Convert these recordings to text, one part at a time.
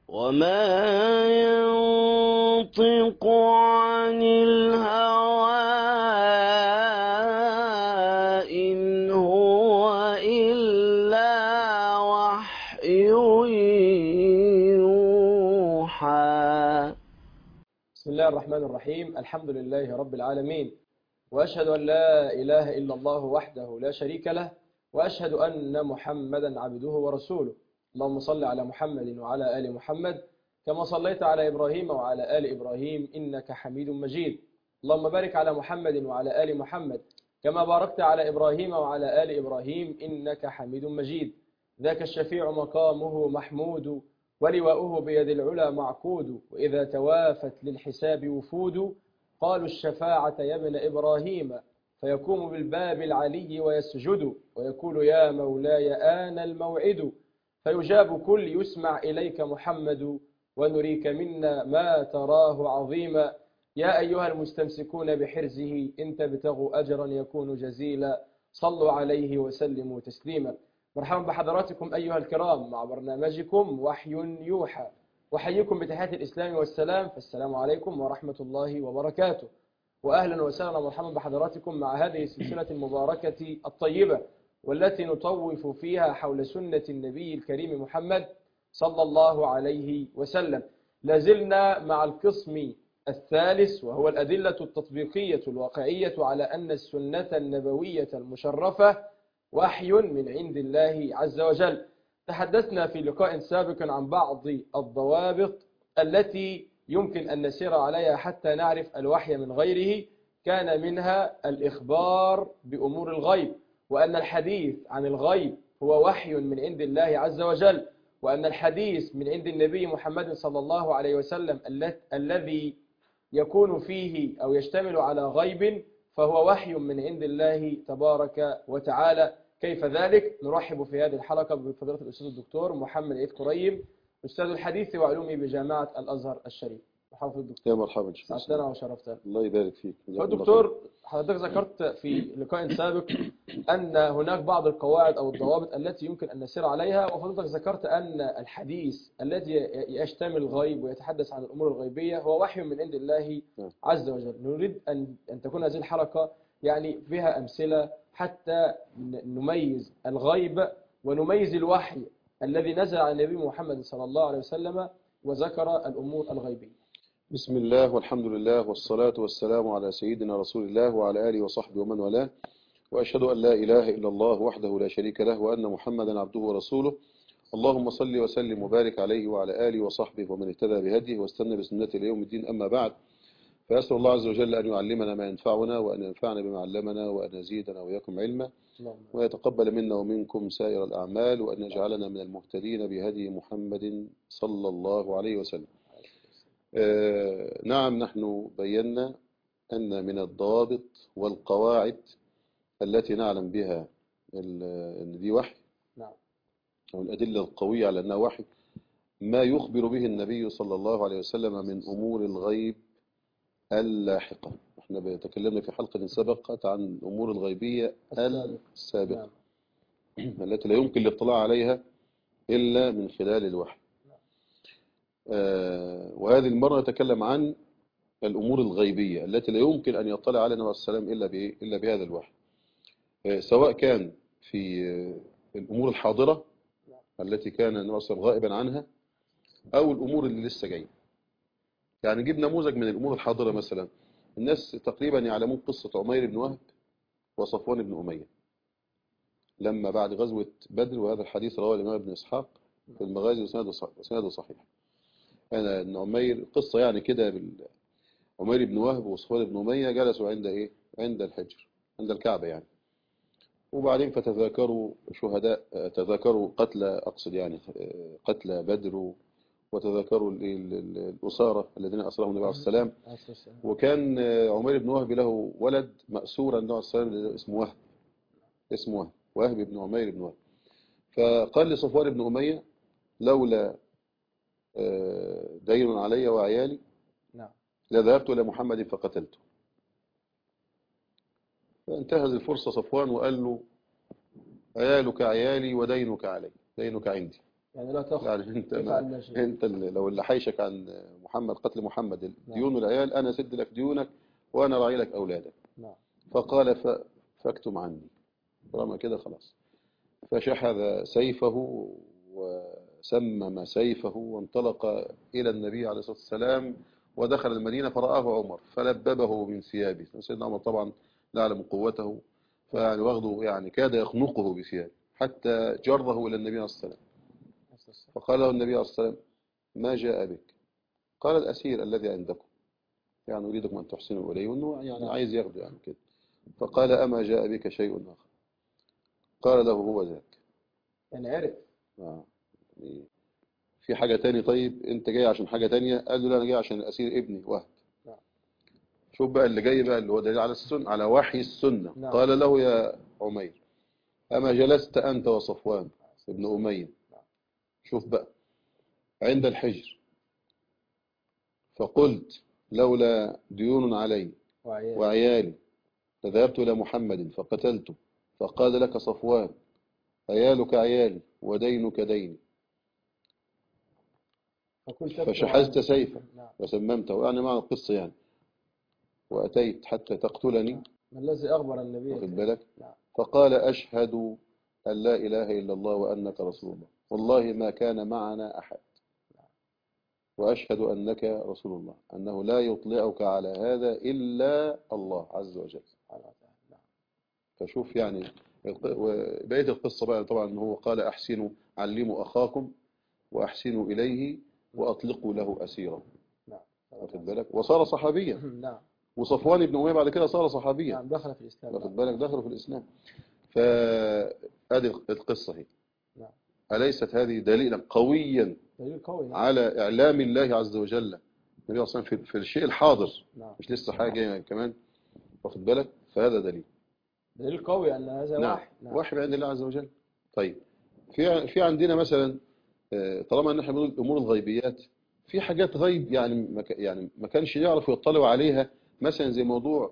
وما ينطق عن الهوى إن هو إلا وحي يوحى. بسم الله الرحمن الرحيم. الحمد لله رب العالمين، وأشهد أن لا إله إلا الله وحده لا شريك له، وأشهد أن محمدا عبده ورسوله. اللهم صل على محمد وعلى آل محمد كما صليت على إبراهيم وعلى آل إبراهيم إنك حميد مجيد. اللهم بارك على محمد وعلى آل محمد كما باركت على إبراهيم وعلى آل إبراهيم إنك حميد مجيد. ذاك الشفيع مقامه محمود، ولواؤه بيد العلا معقود، وإذا توافت للحساب وفود قالوا الشفاعة يا ابن إبراهيم، فيقوم بالباب العلي ويسجد ويقول يا مولاي آن الموعد، فيجاب كل يسمع إليك محمد، ونريك منا ما تراه عظيما. يا أيها المستمسكون بحرزه إن تبتغوا أجرا يكون جزيلا، صلوا عليه وسلموا تسليما. مرحبا بحضراتكم أيها الكرام مع برنامجكم وحي يوحى، وحييكم بتحية الإسلام والسلام، فالسلام عليكم ورحمة الله وبركاته. وأهلا وسهلا ومرحبا بحضراتكم مع هذه السلسلة المباركة الطيبة، والتي نطوف فيها حول سنة النبي الكريم محمد صلى الله عليه وسلم. لازلنا مع القسم الثالث، وهو الأدلة التطبيقية الواقعية على أن السنة النبوية المشرفة وحي من عند الله عز وجل. تحدثنا في لقاء سابق عن بعض الضوابط التي يمكن أن نسير عليها حتى نعرف الوحي من غيره. كان منها الإخبار بأمور الغيب، وأن الحديث عن الغيب هو وحي من عند الله عز وجل، وأن الحديث من عند النبي محمد صلى الله عليه وسلم الذي يكون فيه أو يشتمل على غيب فهو وحي من عند الله تبارك وتعالى. كيف ذلك؟ نرحب في هذه الحلقة بفضيلة الأستاذ الدكتور محمد عيد كريم، أستاذ الحديث وعلومه بجامعة الأزهر الشريف. مرحبا الدكتور. يا مرحبا. سعدتنا وشرفتنا. الله يبارك فيك. دكتور، حضرتك ذكرت في لقاء سابق أن هناك بعض القواعد أو الضوابط التي يمكن أن نسير عليها، وحضرتك ذكرت أن الحديث الذي يشتمل الغيب ويتحدث عن الأمور الغيبية هو وحي من عند الله عز وجل. نريد أن تكون هذه الحلقة يعني فيها أمثلة حتى نميز الغيب ونميز الوحي الذي نزل على النبي محمد صلى الله عليه وسلم وذكر الأمور الغيبية. بسم الله والحمد لله والصلاة والسلام على سيدنا رسول الله وعلى آله وصحبه ومن والاه، وأشهد أن لا إله إلا الله وحده لا شريك له، وأن محمدا عبده ورسوله. اللهم صل وسلم وبارك عليه وعلى آله وصحبه ومن اهتدى بهديه واستنى بسنته إلى يوم الدين. أما بعد، فأسأل الله عز وجل أن يعلمنا ما ينفعنا، وأن ينفعنا بما علمنا، وأن يزيدنا وإياكم علما، ويتقبل منا ومنكم سائر الأعمال، وأن يجعلنا من المهتدين بهدي محمد صلى الله عليه وسلم. نعم، نحن بينا أن من الضوابط والقواعد التي نعلم بها أن دي وحي، أو الأدلة القوية على أنها وحي، ما يخبر به النبي صلى الله عليه وسلم من أمور الغيب اللاحقة. احنا تكلمنا في حلقة سبقت عن الأمور الغيبية السابقة التي لا يمكن الاطلاع عليها إلا من خلال الوحي. وهذه المرة نتكلم عن الأمور الغيبية التي لا يمكن أن يطلع علينا النبي صلى الله عليه وسلم إلا بهذا الوحي، سواء كان في الأمور الحاضرة التي كان النبي صلى الله عليه وسلم غائبا عنها، أو الأمور اللي لسه جاية. يعني نجيب نموذج من الأمور الحاضرة. مثلا الناس تقريبا يعلمون قصة عمير بن وهب وصفوان بن أمية لما بعد غزوة بدر، وهذا الحديث رواه الإمام ابن إسحاق في المغازي وسنده صحيح. أن عمير قصة يعني كده، عمير بن وهب وصفوان بن أمية جلسوا عند عند الحجر، عند الكعبة يعني. وبعدين فتذاكروا شهداء، تذاكروا قتلى، أقصد يعني قتلى بدر، وتذاكروا الأسارة الذين أسرهم النبي عليه السلام. وكان عمير بن وهب له ولد مأسورا النبي عليه السلام اسمه وهب بن عمير بن وهب. فقال لصفوان بن أمية لولا دين علي وعيالي لذهبت إلى محمد فقتلته. فانتهز الفرصة صفوان وقال له عيالك عيالي ودينك علي، دينك عندي. يعني لا تخف يعني انت افعل ما شئت. لو اللي حيشك عن محمد قتل محمد ديون العيال، انا اسد لك ديونك وانا راعي لك اولادك. نعم. فقال فاكتم عني، طالما كده خلاص. فشحذ سيفه وسمم سيفه وانطلق إلى النبي عليه الصلاة والسلام، ودخل المدينة فرآه عمر فلببه من ثيابه. سيدنا عمر طبعا لا يعلم قوته، فيعني واخده يعني كاد يخنقه بثيابه حتى جره إلى النبي عليه الصلاة والسلام. فقال له النبي عليه الصلاة والسلام: ما جاء بك؟ قال: الأسير الذي عندكم، يعني أريدكم أن تحسنوا إليه، وأنه يعني عايز ياخده يعني كده. فقال: أما جاء بك شيء آخر؟ قال له: هو ذاك. يعني عرف. يعني في حاجة تاني؟ طيب انت جاي عشان حاجة تانية؟ قال له: لا، انا جاي عشان الاسير ابني وهب. شوف بقى اللي جاي بقى، اللي هو دليل على السنة، على وحي السنة. قال له: يا عمير، اما جلست انت وصفوان ابن أمية، شوف بقى، عند الحجر فقلت: لولا ديون علي وعيالي لذهبت إلى محمد فقتلته، فقال لك صفوان: عيالك عيالي ودينك ديني، فشحذت سيفا وسممته. يعني معنى القصة يعني، وأتيت حتى تقتلني. ما الذي أخبر النبي؟ واخد بالك؟ فقال: أشهد أن لا إله إلا الله وأنك رسول الله، والله ما كان معنا أحد، وأشهد أنك رسول الله، أنه لا يطلعك على هذا إلا الله عز وجل. فشوف يعني بقية القصة بقى، طبعا هو قال: أحسنوا، علموا أخاكم وأحسنوا إليه وأطلقوا له أسيرا. واخد بالك؟ وصار صحابيا. وصفوان بن أمية بعد كده صار صحابيا. دخل في الإسلام. واخد بالك؟ دخلوا في الإسلام. فهذه القصة هي. أليست هذه دليلا قويا على إعلام الله عز وجل النبي أصلا في الشيء الحاضر؟ مش لسه حاجة كمان. واخد بالك؟ فهذا دليل قوي أن هذا وحي. وحي من عند الله عز وجل. طيب، في عندنا مثلا، طالما ان احنا بنقول الامور الغيبيات، في حاجات غيب يعني ما كانش يعرف يطلع عليها، مثلا زي موضوع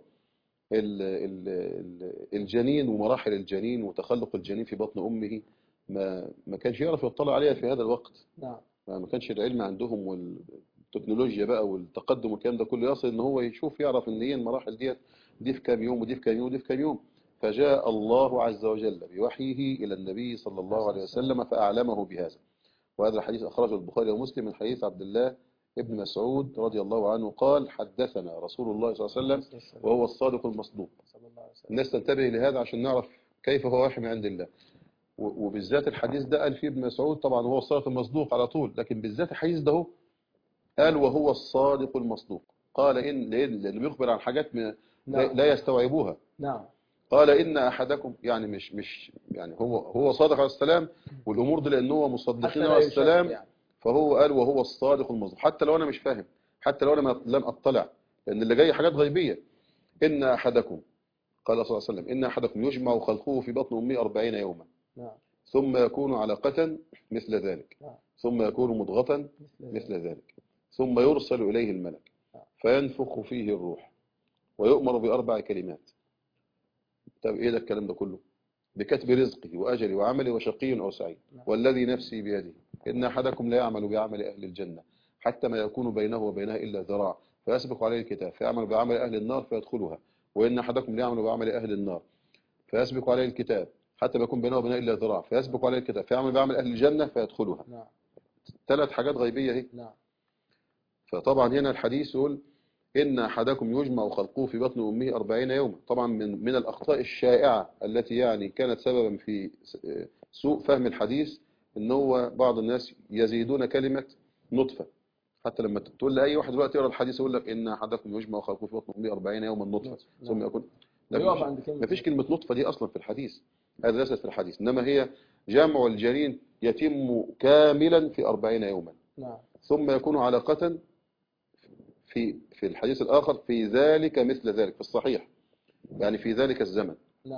الجنين ومراحل الجنين وتخلق الجنين في بطن امه، ما كانش يعرف يطلع عليها في هذا الوقت. ما كانش العلم عندهم والتكنولوجيا بقى والتقدم والكلام ده كله يصل ان هو يعرف ان هي المراحل دي في كام يوم، ودي في كام يوم، ودي في كام يوم. فجاء الله عز وجل بوحيه إلى النبي صلى الله عليه وسلم فأعلمه بهذا. وهذا الحديث أخرجه البخاري ومسلم من حديث عبد الله ابن مسعود رضي الله عنه قال: حدثنا رسول الله صلى الله عليه وسلم وهو الصادق المصدوق. الناس تنتبه لهذا عشان نعرف كيف هو وحي من عند الله. وبالذات الحديث ده قال فيه ابن مسعود، طبعا هو الصادق المصدوق على طول، لكن بالذات الحديث ده قال وهو الصادق المصدوق. قال لأنه بيخبر عن حاجات لا يستوعبوها. قال: إن أحدكم، يعني مش يعني هو صادق عليه السلام، والأمور دي لأنه هو مصدقين عليه السلام يعني. فهو قال وهو الصادق المصدوق، حتى لو أنا مش فاهم، حتى لو أنا لم أطلع، لأن اللي جاي حاجات غيبية. إن أحدكم، قال صلى الله عليه وسلم: إن أحدكم يجمع خلقه في بطن أمه 40 يوما، ثم يكون علقة مثل ذلك، ثم يكون مضغة مثل ذلك، ثم يرسل إليه الملك فينفخ فيه الروح ويؤمر ب4 كلمات. طب ايه ده الكلام ده كله؟ بكتب رزقه وأجله وعمله وشقي أو سعيد، والذي نفسي بيده إن أحدكم لا يعمل بعمل أهل الجنة حتى ما يكون بينه وبينها إلا ذراع فيسبق عليه الكتاب فيعمل بعمل أهل النار فيدخلها، وإن أحدكم لا يعمل بعمل أهل النار فيسبق عليه الكتاب حتى ما يكون بينه وبينها إلا ذراع فيسبق عليه الكتاب فيعمل بعمل أهل الجنة فيدخلها. 3 حاجات غيبية هي. فطبعا هنا الحديث يقول: إن أحدكم يجمع خلقه في بطن أمه 40 يوما. طبعا من الأخطاء الشائعة التي يعني كانت سببا في سوء فهم الحديث، إن هو بعض الناس يزيدون كلمة نطفة. حتى لما تقول لأي واحد دلوقتي يقرأ الحديث يقول لك: إن أحدكم يجمع خلقه في بطن أمه 40 يوما نطفة ثم يكون. ما فيش كلمة نطفة دي أصلا في الحديث، هذا ليست في الحديث، إنما هي جمع الجنين يتم كاملا في 40 يوما، ثم يكون علقة في الحديث الآخر في ذلك مثل ذلك في الصحيح، يعني في ذلك الزمن.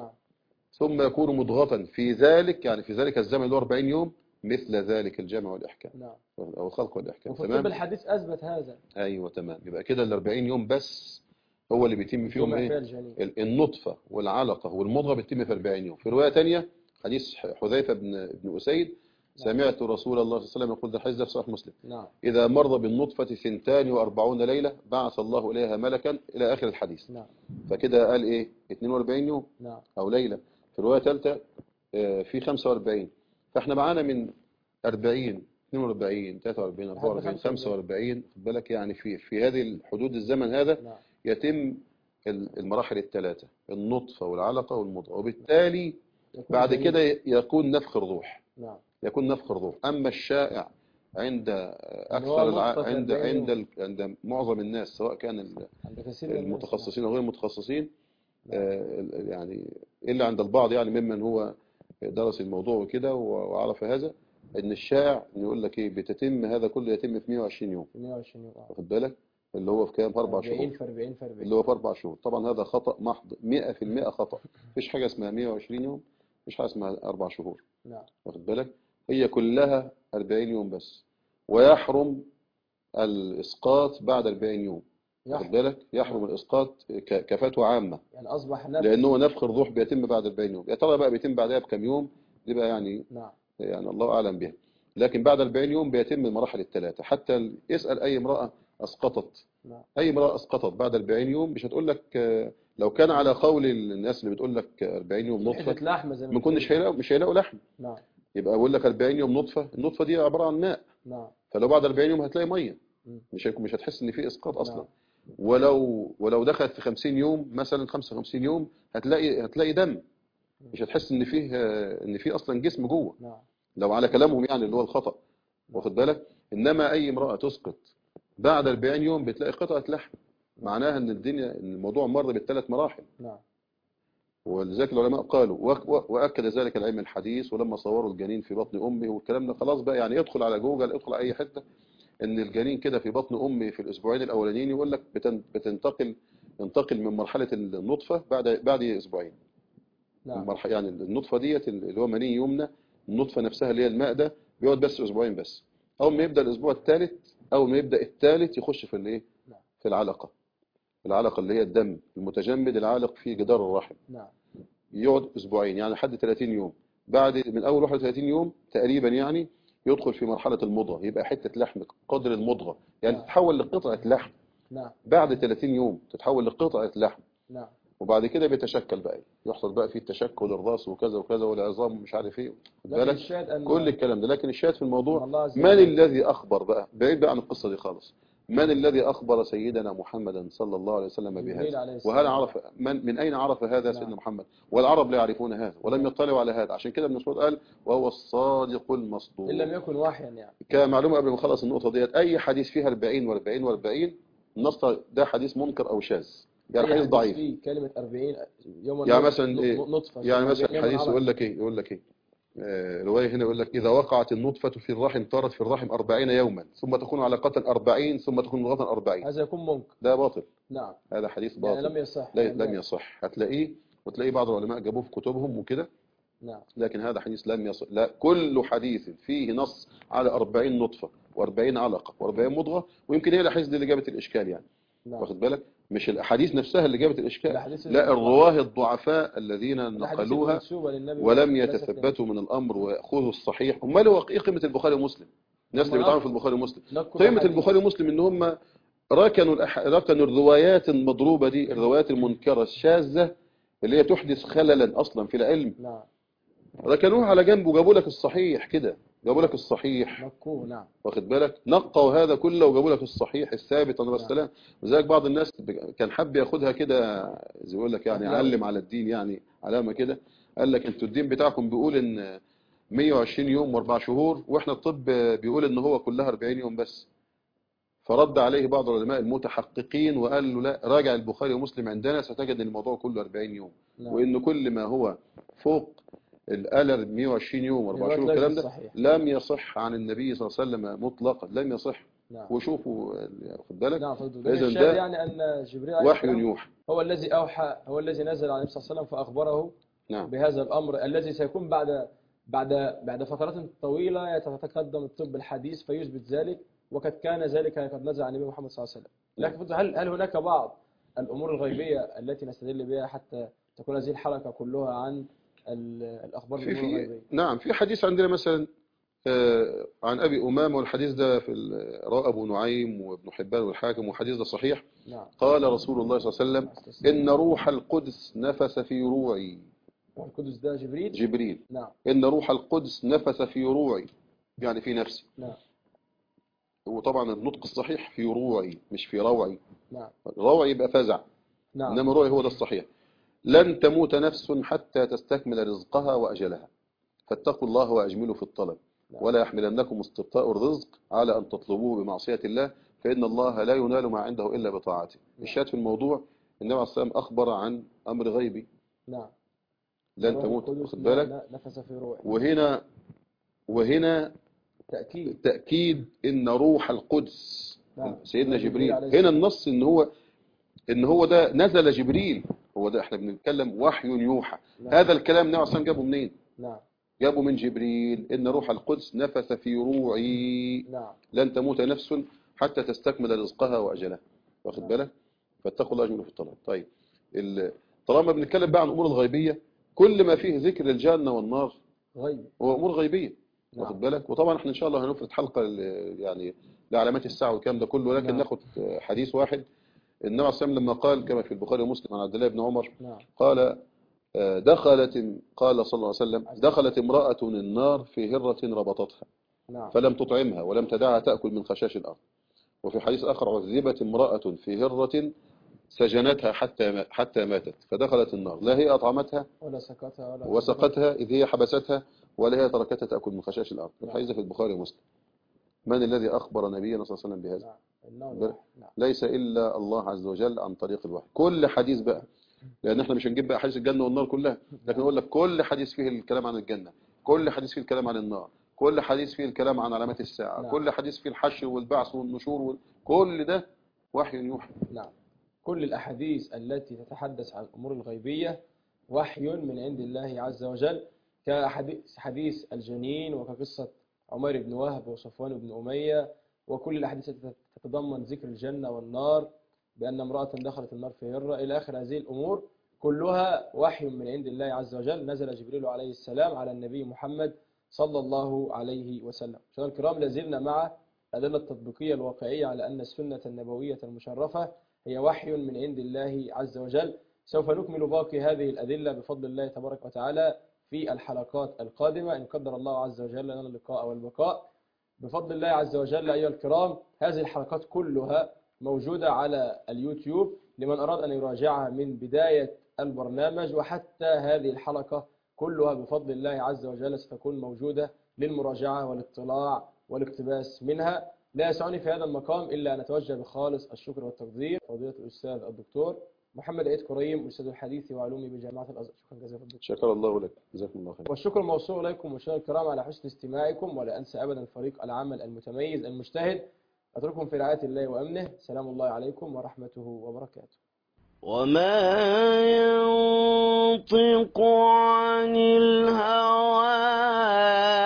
ثم يكون مضغة في ذلك، يعني في ذلك الزمن اللي هو 40 يوم مثل ذلك الجمع والإحكام أو الخلق والإحكام. تمام. الحديث أثبت هذا. أيوة تمام. يبقى كده ال 40 يوم بس هو اللي بيتم فيهم إيه؟ النطفة والعلقة والمضغة بتتم في 40 يوم. في رواية تانية حديث حذيفة بن أسيد سمعت رسول الله صلى الله عليه وسلم يقول، ده حديث في صحيح مسلم، نعم. إذا مر بالنطفة 42 ليلة بعث الله إليها ملكا إلى آخر الحديث. نعم. فكده قال إيه 42 يوم نعم. أو ليلة. في رواية ثالثة في 45. فإحنا معانا من 40 42 43 44 45، خد بالك يعني في هذه الحدود الزمن هذا نعم. يتم المراحل الثلاثة، النطفة والعلقة والمضغة، وبالتالي بعد كده يكون نفخ الروح. نعم. يكون نفخ الروح. أما الشائع عند عند معظم الناس، سواء كان المتخصصين أو غير المتخصصين، يعني إلا عند البعض يعني ممن هو درس الموضوع وكده وعرف هذا، إن الشائع يقول لك إيه بتتم هذا كله يتم في 120 يوم. 120 يوم واخد بالك، اللي هو في كام؟ في 4 شهور. اللي هو في 4 شهور. طبعا هذا خطأ محض 100% خطأ. مفيش حاجة اسمها 120 يوم، مفيش حاجة اسمها 4 شهور. نعم. واخد بالك، هي كلها 40 يوم بس. ويحرم الإسقاط بعد 40 يوم. واخد بالك، يحرم الإسقاط كفتوى عامة، يعني أصبح لأنه نفخ الروح بيتم بعد 40 يوم. يا ترى بقى بيتم بعدها بكم يوم؟ دي بقى يعني نعم. يعني الله أعلم بها. لكن بعد 40 يوم بيتم المراحل الثلاثة. حتى يسأل أي امرأة أسقطت، أي امرأة أسقطت بعد 40 يوم مش هتقول لك، لو كان على قول الناس اللي بتقول لك 40 يوم نطفة ما كناش مش هيلاقوا لحم. نعم. يبقى بقول لك 40 يوم نطفة، النطفة دي عبارة عن ماء. نعم. فلو بعد 40 يوم هتلاقي مية، مش هتحس ان في اسقاط اصلا. ولو دخلت في 50 يوم مثلا 55 يوم هتلاقي دم، مش هتحس ان فيه اصلا جسم جوه. لو على كلامهم يعني اللي هو الخطأ. واخد بالك. انما اي امرأة تسقط بعد 40 يوم بتلاقي قطعة لحم، معناها ان الموضوع مر بالثلاث مراحل. ولذلك العلماء قالوا واكد ذلك العلم الحديث، ولما صوروا الجنين في بطن امه والكلام ده خلاص بقى يعني ادخل على جوجل، ادخل على اي حته، ان الجنين كده في بطن امه في الاسبوعين الاولانيين يقول لك ينتقل من مرحله النطفه بعد اسبوعين. يعني النطفه ديت اللي هو مني يمنى، النطفه نفسها اللي هي الماء ده بيقعد بس اسبوعين بس. اول ما يبدا الاسبوع الثالث، اول ما يبدا الثالث يخش في الايه، في العلقه اللي هي الدم المتجمد العالق في جدار الرحم. يقعد اسبوعين يعني لحد 30 يوم. من اول 31 يوم تقريبا يعني يدخل في مرحلة المضغة، يبقى حتة لحم قدر المضغة، يعني تتحول لقطعة لحم. بعد 30 يوم تتحول لقطعة لحم. وبعد كده بيتشكل بقى، يحصل بقى فيه التشكل الراس وكذا وكذا والعظام مش عارف ايه، كل الكلام ده. لكن الشاهد في الموضوع من الذي اخبر بقى، بعيد بقى عن القصة دي خالص، من الذي أخبر سيدنا محمدا صلى الله عليه وسلم بهذا؟ وهل عرف من أين عرف هذا سيدنا محمد؟ والعرب لا يعرفون هذا ولم يطلعوا على هذا. عشان كده ابن مسعود قال وهو الصادق المصدوق، إن لم يكن وحيا. يعني كمعلومة قبل ما نخلص النقطة ديت، أي حديث فيها 40 و40 و40 النص ده حديث منكر أو شاذ، يعني حديث ضعيف. فيه كلمة 40 يوم يعني مثلا نطفة، يعني مثلا حديث يقول لك إيه رواية هنا يقول لك إذا وقعت النطفة في الرحم طارت في الرحم 40 يوما ثم تكون علقة 40 ثم تكون مضغة 40. هذا يكون منكر، ده باطل. نعم، هذا حديث باطل، يعني لم يصح. لم يصح. هتلاقيه وتلاقيه بعض العلماء جابوه في كتبهم وكده. نعم. لكن هذا حديث لم يصح. لا، كل حديث فيه نص على 40 نطفة و40 علقة و40 مضغة، ويمكن هي الأحاديث دي اللي جابت الإشكال يعني. نعم. واخد بالك، مش الأحاديث نفسها اللي جابت الإشكال، لا، الرواه الضعفاء الذين نقلوها ولم يتثبتوا من الأمر ويأخذوا الصحيح. امال هو ايه قيمة البخاري ومسلم؟ الناس اللي بتعرف البخاري ومسلم، قيمة البخاري ومسلم ان هم ركنوا الروايات المضروبة دي، الروايات المنكرة الشاذة اللي هي تحدث خللا أصلا في العلم. نعم. ركنوها على جنب وجابوا لك الصحيح كده، جابوا لك الصحيح. نقوه. نعم. واخد بالك، نقوا هذا كله وجابوا لك الصحيح الثابت عليه السلام. وذلك بعض الناس كان حب ياخدها كده زي يقول لك يعني علم على الدين، يعني علامة كده، قال لك انتوا الدين بتاعكم بيقول ان 120 يوم و4 شهور، واحنا الطب بيقول ان هو كلها 40 يوم بس. فرد عليه بعض العلماء المتحققين وقال له لا، راجع البخاري ومسلم عندنا ستجد ان الموضوع كله 40 يوم. نعم. وان كل ما هو فوق الألر 120 يوم و4 شهور الكلام ده لم يصح عن النبي صلى الله عليه وسلم مطلقا، لم يصح. نعم. وشوفوا خد بالك. نعم. إذن ده يعني أن جبريل وحي يوحى، هو الذي أوحى، هو الذي نزل على النبي صلى الله عليه وسلم فأخبره. نعم. بهذا الأمر الذي سيكون بعد فترات طويلة يتقدم الطب الحديث فيثبت ذلك، وقد كان ذلك قد نزل عن النبي محمد صلى الله عليه وسلم. لكن هل هناك بعض الأمور الغيبية التي نستدل بها حتى تكون هذه الحلقة كلها عن الأخبار الغيبية؟ نعم، في حديث عندنا مثلا عن أبي أمامة، والحديث ده رواه أبو نعيم وابن حبان والحاكم، والحديث ده صحيح. نعم. قال رسول الله صلى الله عليه وسلم: إن روح القدس نفس في روعي. والقدس ده جبريل. جبريل. نعم. إن روح القدس نفس في روعي، يعني في نفسي. نعم. وطبعا النطق الصحيح في روعي مش في روعي. نعم. روعي يبقى فزع. نعم. إنما روعي هو ده الصحيح. لن تموت نفس حتى تستكمل رزقها وأجلها، فاتقوا الله وأجملوا في الطلب، ولا يحملنكم استبطاء الرزق على أن تطلبوه بمعصية الله، فإن الله لا ينال ما عنده إلا بطاعته. الشاهد في الموضوع النبي عليه الصلاة والسلام أخبر عن أمر غيبي. نعم. لن تموت، واخد بالك. نفس في روعي. وهنا تأكيد إن روح القدس سيدنا جبريل. هنا النص إن هو ده نزل جبريل، هو ده احنا بنتكلم وحي يوحى. هذا الكلام النبي عليه الصلاة والسلام جابه منين؟ نعم. جابوا من جبريل. إن روح القدس نفث في روعي. نعم. لن تموت نفس حتى تستكمل رزقها وأجلها، واخد بالك. فاتقوا الله أجملوا في الطلب. طيب طالما بنتكلم بقى عن الأمور الغيبية، كل ما فيه ذكر الجنة والنار غيب هو أمور غيبية، واخد بالك. وطبعا احنا إن شاء الله هنفرد حلقة يعني لعلامات الساعة والكلام ده كله، لكن ناخد حديث واحد. النبي عليه الصلاة والسلام لما قال كما في البخاري ومسلم عن عبد الله بن عمر قال قال صلى الله عليه وسلم: دخلت امرأة النار في هرة ربطتها فلم تطعمها ولم تدعها تأكل من خشاش الأرض. وفي حديث آخر: عذبت امرأة في هرة سجنتها حتى ماتت فدخلت النار، لا هي أطعمتها ولا سقتها إذ هي حبستها، ولا هي تركتها تأكل من خشاش الأرض. الحديث في البخاري ومسلم. من الذي أخبر نبينا صلى الله عليه وسلم بهذا؟ ليس إلا الله عز وجل عن طريق الوحي. كل حديث بقى، لأن احنا مش هنجيب بقى حديث الجنة والنار كلها، لكن أقول لك كل حديث فيه الكلام عن الجنة، كل حديث فيه الكلام عن النار، كل حديث فيه الكلام عن علامات الساعة، كل حديث فيه الحشر والبعث والنشور كل ده وحي يوحى. نعم. كل الأحاديث التي تتحدث عن الأمور الغيبية وحي من عند الله عز وجل، كحديث الجنين، وكقصة عمير بن وهب وصفوان بن أمية، وكل الأحاديث التي تتضمن ذكر الجنة والنار، بأن امرأة دخلت النار في هرة، إلى آخر هذه الأمور كلها وحي من عند الله عز وجل. نزل جبريل عليه السلام على النبي محمد صلى الله عليه وسلم. مشاهدينا الكرام، لازلنا مع الأدلة التطبيقية الواقعية على أن السنة النبوية المشرفة هي وحي من عند الله عز وجل. سوف نكمل باقي هذه الأدلة بفضل الله تبارك وتعالى في الحلقات القادمة، إن قدر الله عز وجل لنا اللقاء والبقاء بفضل الله عز وجل. أيها الكرام، هذه الحلقات كلها موجودة على اليوتيوب لمن أراد أن يراجعها من بداية البرنامج، وحتى هذه الحلقة كلها بفضل الله عز وجل ستكون موجودة للمراجعة والاطلاع والاقتباس منها. لا يسعني في هذا المقام إلا أن أتوجه بخالص الشكر والتقدير فضيلة الأستاذ الدكتور محمد عيد كريم، أستاذ الحديث وعلومي بجامعة الأزهر. شكرا جزيلا الدكتور. شكر الله لك، جزاكم الله خير. والشكر موصول إليكم مشاهدينا الكرام على حسن استماعكم، ولا أنسى أبدا فريق العمل المتميز المجتهد. أترككم في رعاية الله وأمنه. سلام الله عليكم ورحمته وبركاته. وما ينطق عن الهوى